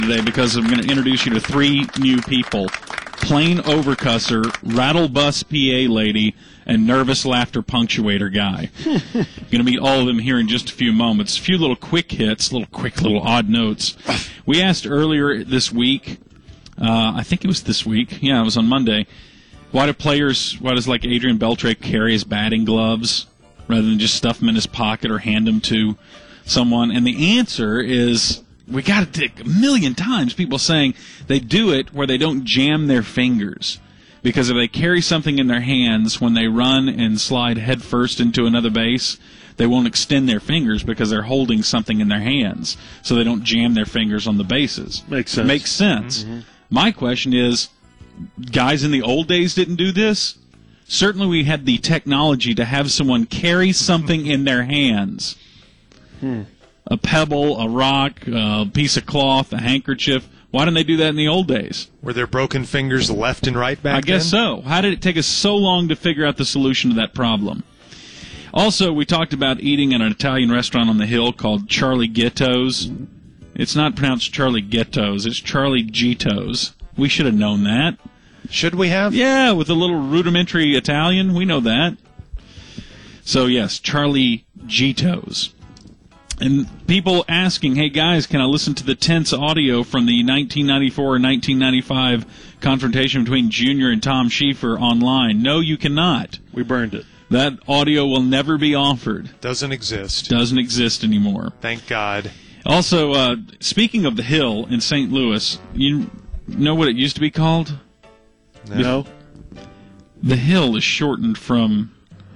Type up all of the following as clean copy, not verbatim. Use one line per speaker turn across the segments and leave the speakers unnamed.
today because I'm going to introduce you to 3 new people. Plain overcusser, rattle bus PA lady, and nervous laughter punctuator guy. Going to meet all of them here in just a few moments. A few little quick hits, little odd notes. We asked earlier this week, I think it was this week, yeah, it was on Monday, why does like Adrian Beltre carry his batting gloves rather than just stuff them in his pocket or hand them to someone? And the answer is, we got it a million times, people saying they do it where they don't jam their fingers. Because if they carry something in their hands when they run and slide headfirst into another base, they won't extend their fingers because they're holding something in their hands. So they don't jam their fingers on the bases.
Makes sense.
Makes sense. Mm-hmm. My question is, guys in the old days didn't do this? Certainly we had the technology to have someone carry something in their hands. A pebble, a rock, a piece of cloth, a handkerchief. Why didn't they do that in the old days?
Were there broken fingers left and right back then?
I guess so. How did it take us so long to figure out the solution to that problem? Also, we talked about eating at an Italian restaurant on the hill called Charlie Ghetto's. It's not pronounced Charlie Ghetto's. It's Charlie Gito's. We should have known that.
Should we have?
Yeah, with a little rudimentary Italian. We know that. So, yes, Charlie Gito's. And people asking, hey, guys, can I listen to the tense audio from the 1994 or 1995 confrontation between Junior and Tom Schieffer online? No, you cannot.
We burned it.
That audio will never be offered.
Doesn't exist.
Doesn't exist anymore.
Thank God.
Also, speaking of the Hill in St. Louis, you know what it used to be called?
No.
The Hill is shortened from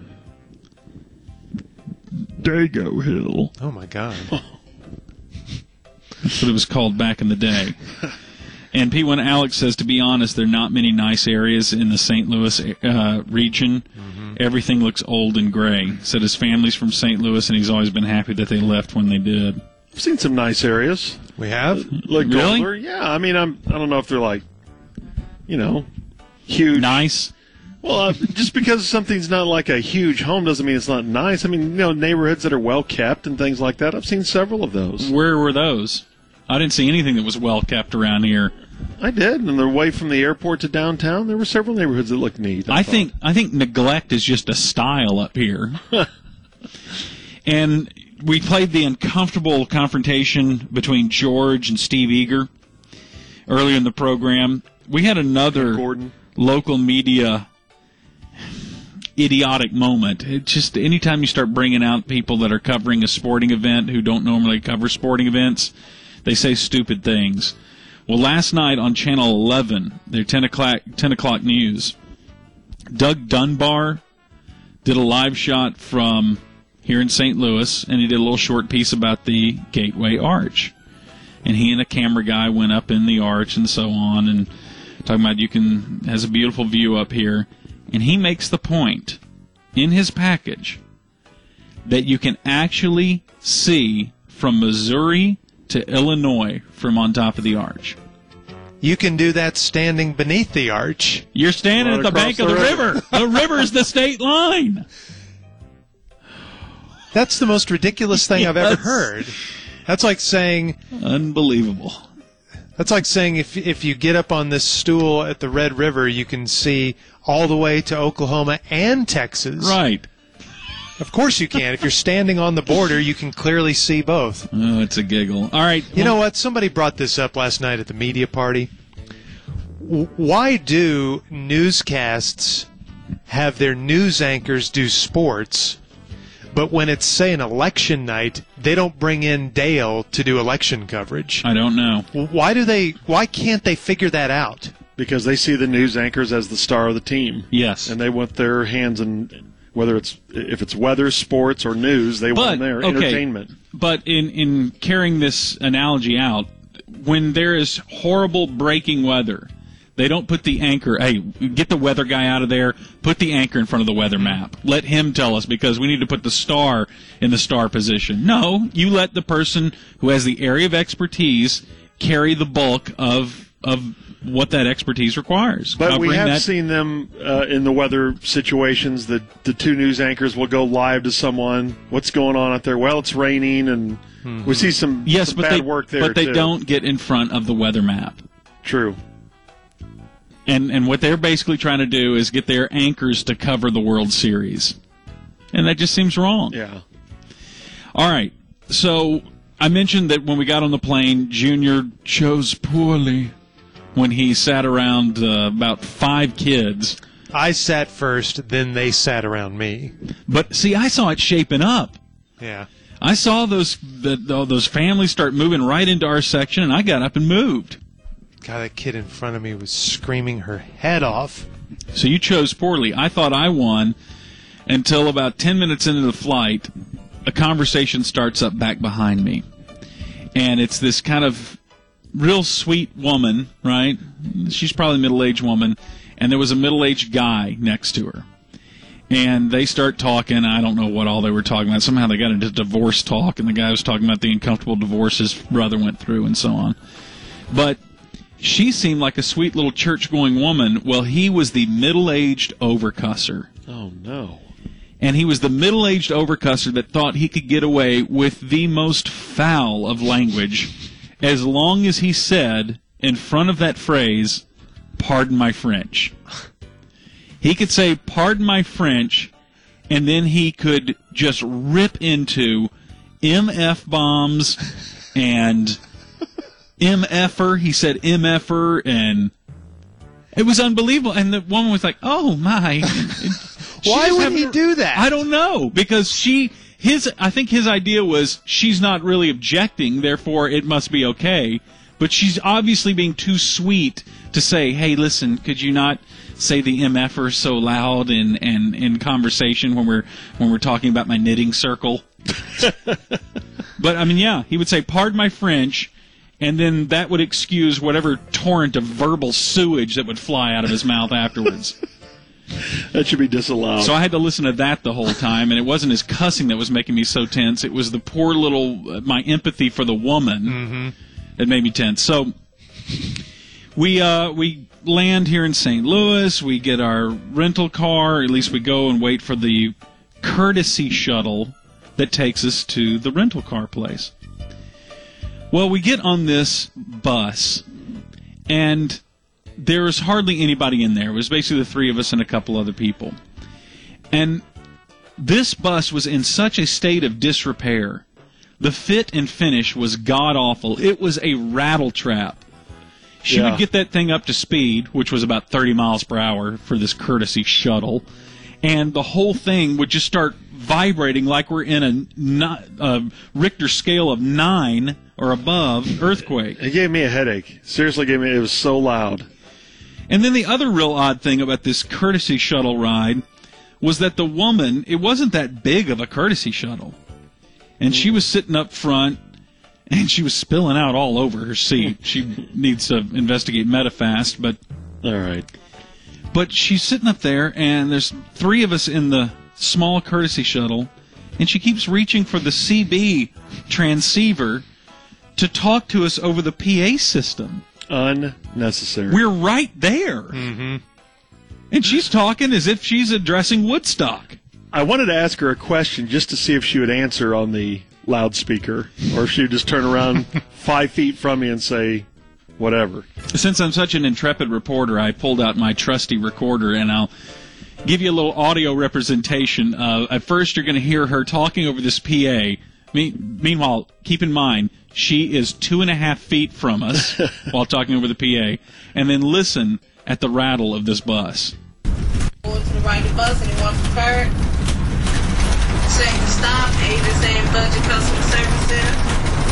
Dago Hill.
Oh, my God.
That's what it was called back in the day. And P1 Alex says, to be honest, there are not many nice areas in the St. Louis region. Mm-hmm. Everything looks old and gray. Said his family's from St. Louis, and he's always been happy that they left when they did.
I've seen some nice areas.
We have?
Like
really?
Goldler. Yeah, I mean, I don't know if they're like, huge.
Nice?
Well, just because something's not like a huge home doesn't mean it's not nice. I mean, neighborhoods that are well kept and things like that. I've seen several of those.
Where were those? I didn't see anything that was well kept around here.
I did, and the way from the airport to downtown, there were several neighborhoods that looked neat.
I think neglect is just a style up here. And we played the uncomfortable confrontation between George and Steve Eager earlier in the program. We had another local media idiotic moment. It just, anytime you start bringing out people that are covering a sporting event who don't normally cover sporting events, they say stupid things. Well, last night on Channel 11, their 10 o'clock news, Doug Dunbar did a live shot from here in St. Louis, and he did a little short piece about the Gateway Arch. And he and a camera guy went up in the arch and so on, and talking about has a beautiful view up here. And he makes the point in his package that you can actually see from Missouri to Illinois from on top of the arch.
You can do that standing beneath the arch.
You're standing at the bank of the river. The river's the state line.
That's the most ridiculous thing I've ever heard. That's like saying...
Unbelievable.
That's like saying if you get up on this stool at the Red River, you can see all the way to Oklahoma and Texas.
Right.
Of course you can. If you're standing on the border, you can clearly see both.
Oh, it's a giggle. All right.
You know what? Somebody brought this up last night at the media party. Why do newscasts have their news anchors do sports, but when it's, say, an election night, they don't bring in Dale to do election coverage?
I don't know.
Why can't they figure that out?
Because they see the news anchors as the star of the team.
Yes.
And they want their hands in, if it's weather, sports, or news, they want their entertainment.
But in carrying this analogy out, when there is horrible breaking weather, they don't put the anchor, hey, get the weather guy out of there, put the anchor in front of the weather map. Let him tell us, because we need to put the star in the star position. No, you let the person who has the area of expertise carry the bulk of what that expertise requires.
But we have seen them in the weather situations. The two news anchors will go live to someone. What's going on out there? Well, it's raining, and We see some,
Yes,
some
but
bad
they
work there,
but they
too.
don't get in front of the weather map.
True.
And what they're basically trying to do is get their anchors to cover the World Series. And that just seems wrong.
Yeah.
All right. So I mentioned that when we got on the plane, Junior chose poorly when he sat around about 5 kids.
I sat first, then they sat around me.
But, see, I saw it shaping up.
Yeah.
I saw those families start moving right into our section, and I got up and moved.
God, that kid in front of me was screaming her head off.
So you chose poorly. I thought I won until about 10 minutes into the flight, a conversation starts up back behind me. And it's this kind of real sweet woman, right? She's probably a middle-aged woman. And there was a middle-aged guy next to her. And they start talking. I don't know what all they were talking about. Somehow they got into divorce talk, and the guy was talking about the uncomfortable divorce his brother went through and so on. But she seemed like a sweet little church-going woman. Well, he was the middle-aged overcusser.
Oh, no.
And he was the middle-aged overcusser that thought he could get away with the most foul of language as long as he said, in front of that phrase, "Pardon my French." He could say, "Pardon my French," and then he could just rip into MF bombs and MFer. He said MFer, and it was unbelievable. And the woman was like, "Oh my."
Why would he do that?
I don't know, because I think his idea was she's not really objecting, therefore it must be okay. But she's obviously being too sweet to say, "Hey, listen, could you not say the MFer so loud in conversation when we're talking about my knitting circle?" But I mean, yeah, he would say, "Pardon my French," and then that would excuse whatever torrent of verbal sewage that would fly out of his mouth afterwards.
That should be disallowed.
So I had to listen to that the whole time, and it wasn't his cussing that was making me so tense. It was the poor little, my empathy for the woman that made me tense. So we land here in St. Louis. We get our rental car. At least we go and wait for the courtesy shuttle that takes us to the rental car place. Well, we get on this bus, and there was hardly anybody in there. It was basically the 3 of us and a couple other people. And this bus was in such a state of disrepair. The fit and finish was god-awful. It was a rattle trap. She would get that thing up to speed, which was about 30 miles per hour for this courtesy shuttle, and the whole thing would just start vibrating like we're in a Richter scale of 9 or above earthquake.
It gave me a headache. Seriously, it was so loud.
And then the other real odd thing about this courtesy shuttle ride was that the woman, it wasn't that big of a courtesy shuttle. And she was sitting up front, and she was spilling out all over her seat. She needs to investigate Medifast, but...
All right.
But she's sitting up there, and there's 3 of us in the small courtesy shuttle, and she keeps reaching for the CB transceiver to talk to us over the PA system.
Unnecessary.
We're right there. Mm-hmm. And she's talking as if she's addressing Woodstock.
I wanted to ask her a question just to see if she would answer on the loudspeaker, or if she would just turn around 5 feet from me and say whatever.
Since I'm such an intrepid reporter, I pulled out my trusty recorder, and I'll give you a little audio representation. At first, you're going to hear her talking over this PA. Meanwhile, keep in mind, she is 2.5 feet from us while talking over the PA. And then listen at the rattle of this bus.
Going to the right of the bus, anyone prepared? Saying to stop, Avis and Budget Customer Service Center.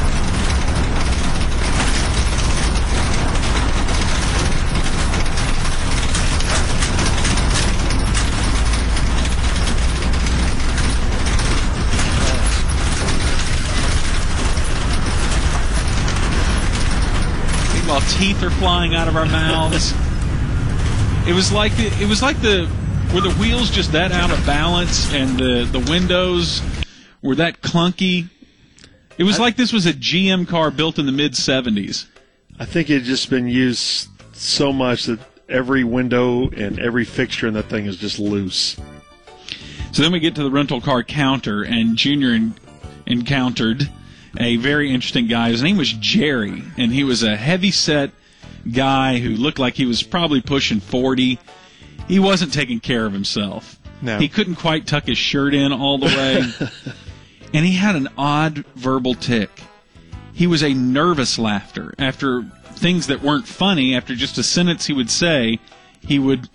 While teeth are flying out of our mouths. It was like were the wheels just that out of balance, and the windows were that clunky. It was like this was a GM car built in the mid-'70s.
I think it had just been used so much that every window and every fixture in that thing is just loose.
So then we get to the rental car counter, and Junior encountered a very interesting guy. His name was Jerry, and he was a heavy-set guy who looked like he was probably pushing 40. He wasn't taking care of himself.
No.
He couldn't quite tuck his shirt in all the way. And he had an odd verbal tick. He was a nervous laughter. After things that weren't funny, after just a sentence he would say, he would...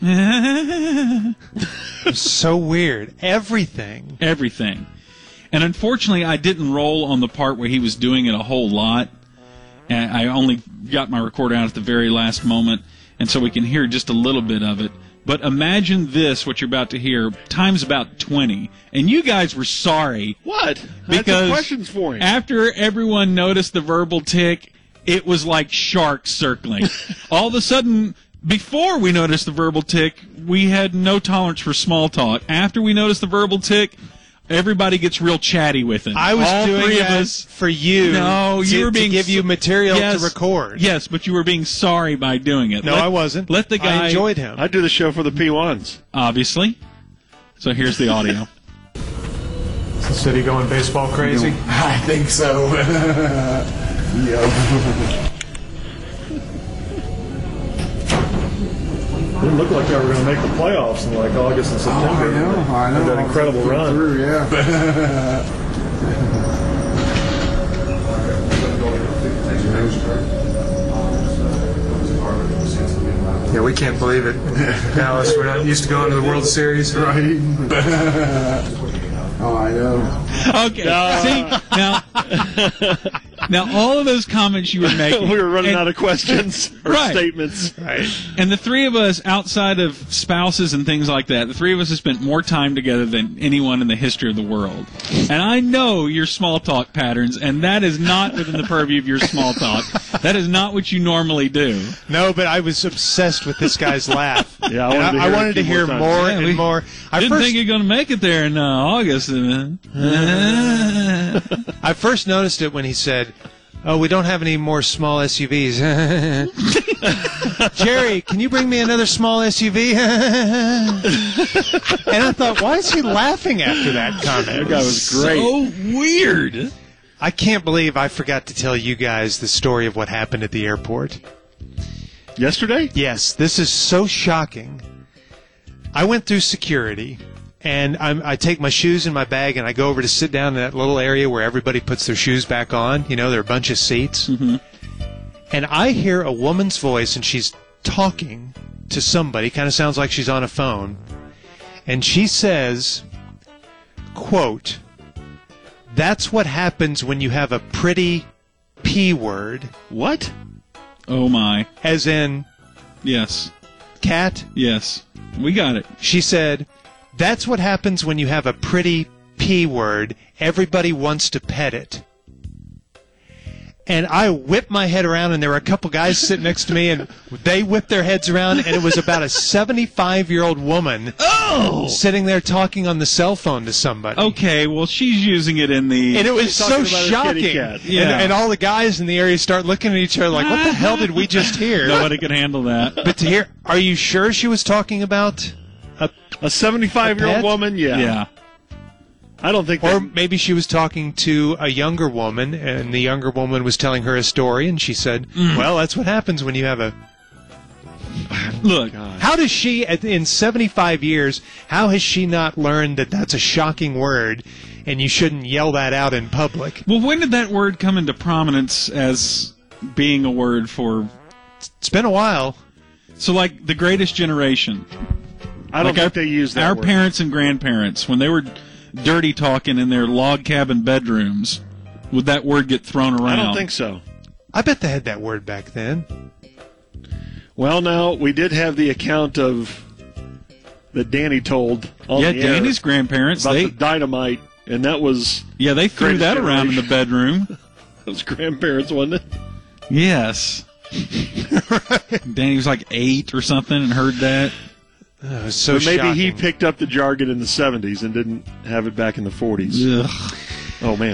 So weird. Everything.
Everything. And unfortunately, I didn't roll on the part where he was doing it a whole lot. And I only got my recorder out at the very last moment, and so we can hear just a little bit of it. But imagine this, what you're about to hear, times about 20. And you guys were sorry.
What?
Because
questions for him.
After everyone noticed the verbal tick, it was like sharks circling. All of a sudden, before we noticed the verbal tick, we had no tolerance for small talk. After we noticed the verbal tick, everybody gets real chatty with it.
I was
All
doing
three
that
of us.
for you.
No, you were being
to give you material
Yes.
to record.
Yes, but you were being sorry by doing it.
No, I wasn't.
Let the guy.
I enjoyed him.
I do the show for the P1s.
Obviously. So here's the audio.
Is the city going baseball crazy?
I think so.
Didn't look like they were going to make the playoffs in like August and September.
I know.
That incredible run.
Through, yeah.
Yeah, we can't believe it. Dallas, we're not used to going to the World Series.
Right. Oh, I know.
Okay. See, now all of those comments you were making.
We were running
and-
out of questions or
Right.
statements.
Right.
And the three of us, outside of spouses and things like that, the three of us have spent more time together than anyone in the history of the world. And I know your small talk patterns, and that is not within the purview of your small talk. That is not what you normally do.
No, but I was obsessed with this guy's laugh.
Yeah,
And I wanted to hear
times.
more
Yeah, we
and more. I
Didn't
first,
think you're going to make it there in August.
I first noticed it when he said, "Oh, we don't have any more small SUVs." Jerry, can you bring me another small SUV? And I thought, why is he laughing after that comment?
That guy was great.
So weird.
I can't believe I forgot to tell you guys the story of what happened at the airport.
Yesterday?
Yes, this is so shocking. I went through security, and I take my shoes in my bag, and I go over to sit down in that little area where everybody puts their shoes back on. You know, there are a bunch of seats. Mm-hmm. And I hear a woman's voice, and she's talking to somebody. Kind of sounds like she's on a phone. And she says, quote, "That's what happens when you have a pretty P word,"
What?
Oh, my.
as in
Yes.
cat.
Yes. We got it.
She said, "That's what happens when you have a pretty P word. Everybody wants to pet it." And I whipped my head around, and there were a couple guys sitting next to me, and they whipped their heads around, and it was about a 75-year-old woman sitting there talking on the cell phone to somebody.
Okay, well, she's using it in the...
And it was
talking
so
about her kitty
shocking.
cat.
Yeah.
And all the guys in the area start looking at each other like, what the hell did we just hear?
Nobody could handle that.
But to hear, are you sure she was talking about
A 75-year-old
pet?
woman? Yeah.
Yeah.
I don't think
Or
that,
maybe she was talking to a younger woman, and the younger woman was telling her a story, and she said, well, that's what happens when you have a...
Look,
How does she, in 75 years, how has she not learned that that's a shocking word, and you shouldn't yell that out in public?
well, when did that word come into prominence as being a word for...
It's been a while.
So, like, the greatest generation.
I don't
Like
think they use that
Our
word.
parents and grandparents, when they were dirty talking in their log cabin bedrooms, would that word get thrown around?
I don't think so.
I bet they had that word back then.
Well, now, we did have the account of that Danny told on
Yeah,
the air
Danny's grandparents,
about
they
the dynamite, and that was
threw
Greatest
that around in the
generation.
bedroom.
those grandparents, wasn't it?
Yes. Danny was like 8 or something and heard that.
It was so
But maybe he
shocking.
picked up the jargon in the 70s and didn't have it back in the 40s.
Ugh.
Oh, man.